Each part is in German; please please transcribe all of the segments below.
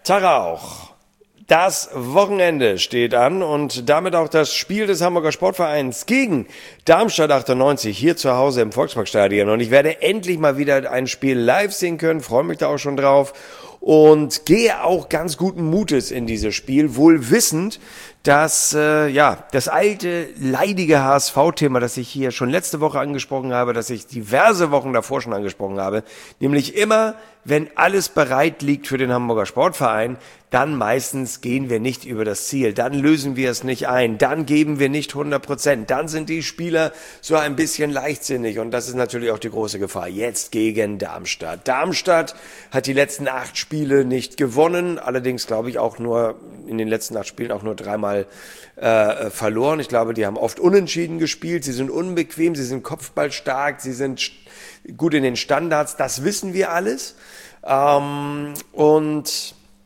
Tag auch. Das Wochenende steht an und damit auch das Spiel des Hamburger Sportvereins gegen Darmstadt 98 hier zu Hause im Volksparkstadion. Und ich werde endlich mal wieder ein Spiel live sehen können, freue mich da auch schon drauf und gehe auch ganz guten Mutes in dieses Spiel, wohl wissend, dass das alte, leidige HSV-Thema, das ich hier schon letzte Woche angesprochen habe, das ich diverse Wochen davor schon angesprochen habe, nämlich immer, wenn alles bereit liegt für den Hamburger Sportverein, dann meistens gehen wir nicht über das Ziel, dann lösen wir es nicht ein, dann geben wir nicht 100%, dann sind die Spieler so ein bisschen leichtsinnig und das ist natürlich auch die große Gefahr. Jetzt gegen Darmstadt. Darmstadt hat die letzten 8 Spiele nicht gewonnen, allerdings glaube ich auch nur in den letzten 8 Spielen auch nur 3-mal verloren. Ich glaube, die haben oft unentschieden gespielt, sie sind unbequem, sie sind kopfballstark, sie sind gut in den Standards, das wissen wir alles. Bruno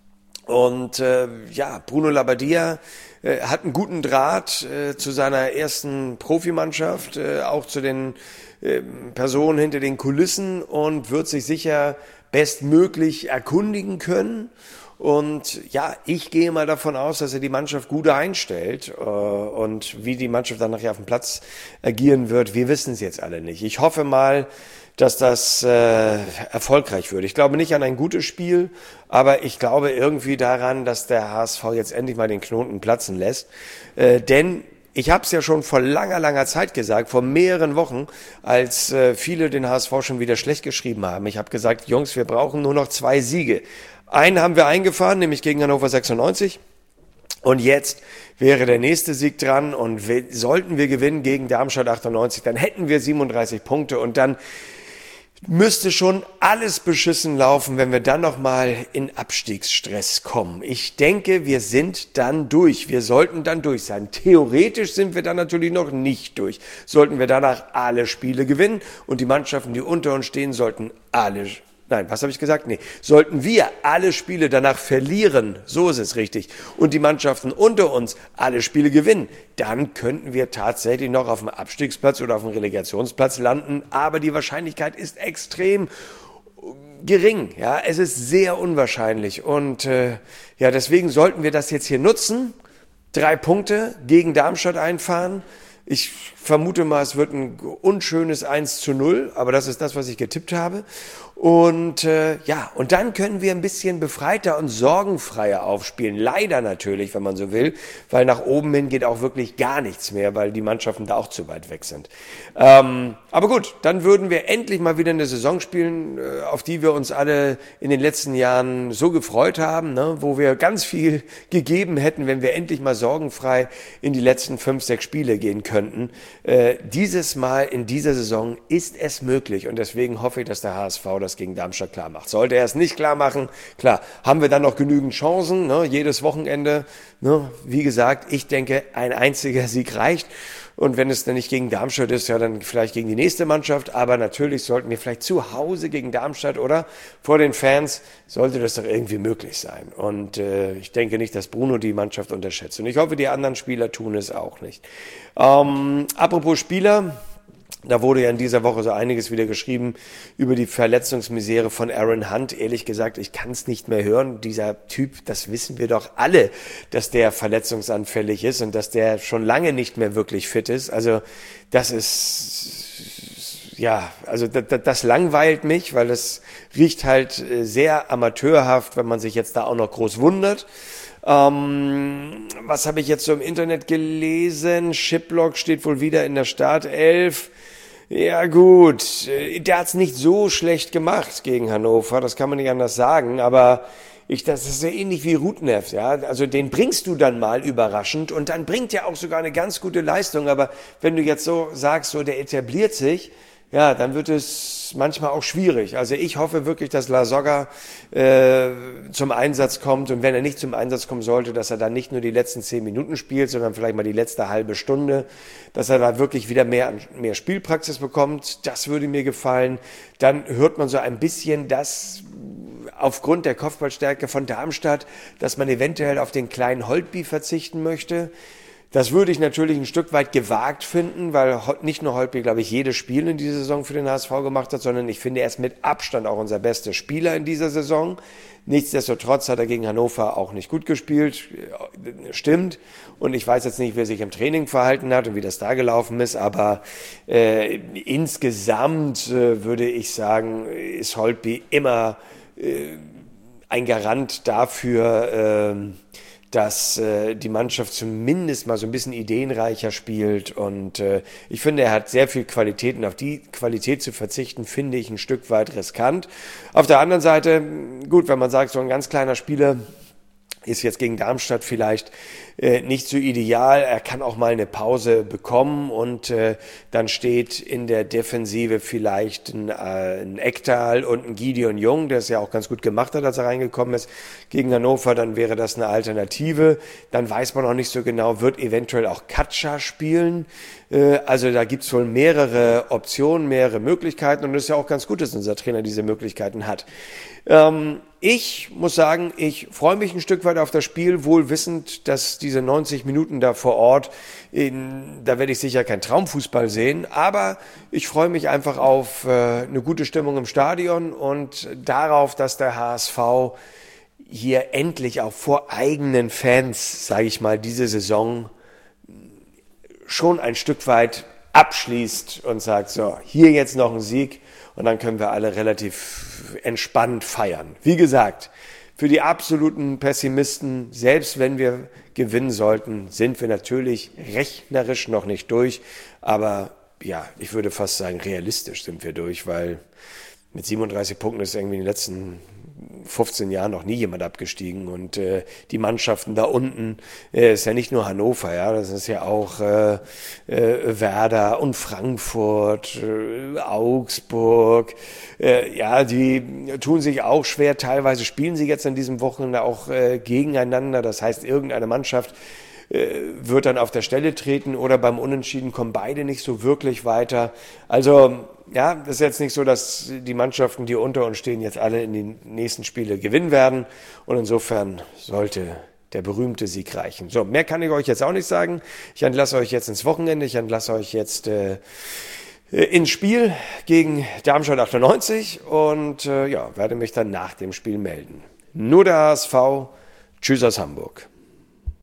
Labbadia hat einen guten Draht zu seiner ersten Profimannschaft, auch zu den Personen hinter den Kulissen und wird sich sicher bestmöglich erkundigen können. Und ja, ich gehe mal davon aus, dass er die Mannschaft gut einstellt und wie die Mannschaft dann nachher auf dem Platz agieren wird, wir wissen es jetzt alle nicht. Ich hoffe mal, dass das erfolgreich wird. Ich glaube nicht an ein gutes Spiel, aber ich glaube irgendwie daran, dass der HSV jetzt endlich mal den Knoten platzen lässt. Denn ich habe es ja schon vor langer Zeit gesagt, vor mehreren Wochen, als viele den HSV schon wieder schlecht geschrieben haben. Ich habe gesagt, Jungs, wir brauchen nur noch 2 Siege. Einen haben wir eingefahren, nämlich gegen Hannover 96. Und jetzt wäre der nächste Sieg dran. Und sollten wir gewinnen gegen Darmstadt 98, dann hätten wir 37 Punkte. Und dann müsste schon alles beschissen laufen, wenn wir dann nochmal in Abstiegsstress kommen. Ich denke, wir sind dann durch. Wir sollten dann durch sein. Theoretisch sind wir dann natürlich noch nicht durch. Sollten wir danach alle Spiele gewinnen und die Mannschaften, die unter uns stehen, sollten sollten wir alle Spiele danach verlieren, so ist es richtig, und die Mannschaften unter uns alle Spiele gewinnen, dann könnten wir tatsächlich noch auf dem Abstiegsplatz oder auf dem Relegationsplatz landen, aber die Wahrscheinlichkeit ist extrem gering, ja, es ist sehr unwahrscheinlich und deswegen sollten wir das jetzt hier nutzen, 3 Punkte gegen Darmstadt einfahren. Ich vermute mal, es wird ein unschönes 1:0, aber das ist das, was ich getippt habe. Und und dann können wir ein bisschen befreiter und sorgenfreier aufspielen. Leider natürlich, wenn man so will, weil nach oben hin geht auch wirklich gar nichts mehr, weil die Mannschaften da auch zu weit weg sind. Aber gut, dann würden wir endlich mal wieder eine Saison spielen, auf die wir uns alle in den letzten Jahren so gefreut haben, ne? Wo wir ganz viel gegeben hätten, wenn wir endlich mal sorgenfrei in die letzten 5, 6 Spiele gehen könnten. Dieses Mal in dieser Saison ist es möglich und deswegen hoffe ich, dass der HSV das gegen Darmstadt klar macht. Sollte er es nicht klar machen, klar, haben wir dann noch genügend Chancen, ne, jedes Wochenende. Ne, wie gesagt, ich denke, ein einziger Sieg reicht. Und wenn es dann nicht gegen Darmstadt ist, ja, dann vielleicht gegen die nächste Mannschaft. Aber natürlich sollten wir vielleicht zu Hause gegen Darmstadt oder vor den Fans, sollte das doch irgendwie möglich sein. Und ich denke nicht, dass Bruno die Mannschaft unterschätzt. Und ich hoffe, die anderen Spieler tun es auch nicht. Apropos Spieler, da wurde ja in dieser Woche so einiges wieder geschrieben über die Verletzungsmisere von Aaron Hunt. Ehrlich gesagt, ich kann es nicht mehr hören. Dieser Typ, das wissen wir doch alle, dass der verletzungsanfällig ist und dass der schon lange nicht mehr wirklich fit ist. Also das ist, das langweilt mich, weil es riecht halt sehr amateurhaft, wenn man sich jetzt da auch noch groß wundert. Was habe ich jetzt so im Internet gelesen? Shiplock steht wohl wieder in der Startelf. Ja gut, der hat's nicht so schlecht gemacht gegen Hannover, das kann man nicht anders sagen, aber das ist ja ähnlich wie Rudnev, ja, also den bringst du dann mal überraschend und dann bringt er auch sogar eine ganz gute Leistung, aber wenn du jetzt so sagst, so der etabliert sich, ja, dann wird es manchmal auch schwierig. Also ich hoffe wirklich, dass Lasogga zum Einsatz kommt und wenn er nicht zum Einsatz kommen sollte, dass er dann nicht nur die letzten 10 Minuten spielt, sondern vielleicht mal die letzte halbe Stunde, dass er da wirklich wieder mehr Spielpraxis bekommt. Das würde mir gefallen. Dann hört man so ein bisschen, dass aufgrund der Kopfballstärke von Darmstadt, dass man eventuell auf den kleinen Holtby verzichten möchte. Das würde ich natürlich ein Stück weit gewagt finden, weil nicht nur Holtby, glaube ich, jedes Spiel in dieser Saison für den HSV gemacht hat, sondern ich finde, er ist mit Abstand auch unser bester Spieler in dieser Saison. Nichtsdestotrotz hat er gegen Hannover auch nicht gut gespielt, stimmt. Und ich weiß jetzt nicht, wie er sich im Training verhalten hat und wie das da gelaufen ist, aber insgesamt würde ich sagen, ist Holtby immer ein Garant dafür, dass die Mannschaft zumindest mal so ein bisschen ideenreicher spielt. Und ich finde, er hat sehr viel Qualität. Und auf die Qualität zu verzichten, finde ich ein Stück weit riskant. Auf der anderen Seite, gut, wenn man sagt, so ein ganz kleiner Spieler ist jetzt gegen Darmstadt vielleicht nicht so ideal. Er kann auch mal eine Pause bekommen und dann steht in der Defensive vielleicht ein Ekdal und ein Gideon Jung, der es ja auch ganz gut gemacht hat, als er reingekommen ist gegen Hannover. Dann wäre das eine Alternative. Dann weiß man auch nicht so genau, wird eventuell auch Katscha spielen. Also da gibt's wohl mehrere Optionen, mehrere Möglichkeiten und es ist ja auch ganz gut, dass unser Trainer diese Möglichkeiten hat. Ich muss sagen, ich freue mich ein Stück weit auf das Spiel, wohl wissend, dass diese 90 Minuten da vor Ort, da werde ich sicher kein Traumfußball sehen, aber ich freue mich einfach auf eine gute Stimmung im Stadion und darauf, dass der HSV hier endlich auch vor eigenen Fans, sage ich mal, diese Saison schon ein Stück weit abschließt und sagt, so, hier jetzt noch ein Sieg und dann können wir alle relativ entspannt feiern. Wie gesagt, für die absoluten Pessimisten, selbst wenn wir gewinnen sollten, sind wir natürlich rechnerisch noch nicht durch, aber ja, ich würde fast sagen, realistisch sind wir durch, weil mit 37 Punkten ist irgendwie in den letzten 15 Jahren noch nie jemand abgestiegen und die Mannschaften da unten ist ja nicht nur Hannover, ja, das ist ja auch Werder und Frankfurt, Augsburg, ja, die tun sich auch schwer, teilweise spielen sie jetzt an diesem Wochenende auch gegeneinander, das heißt, irgendeine Mannschaft wird dann auf der Stelle treten oder beim Unentschieden kommen beide nicht so wirklich weiter. Also ja, das ist jetzt nicht so, dass die Mannschaften, die unter uns stehen, jetzt alle in den nächsten Spiele gewinnen werden und insofern sollte der berühmte Sieg reichen. So, mehr kann ich euch jetzt auch nicht sagen. Ich entlasse euch jetzt ins Wochenende, ich entlasse euch jetzt ins Spiel gegen Darmstadt 98 und ja, werde mich dann nach dem Spiel melden. Nur der HSV. Tschüss aus Hamburg.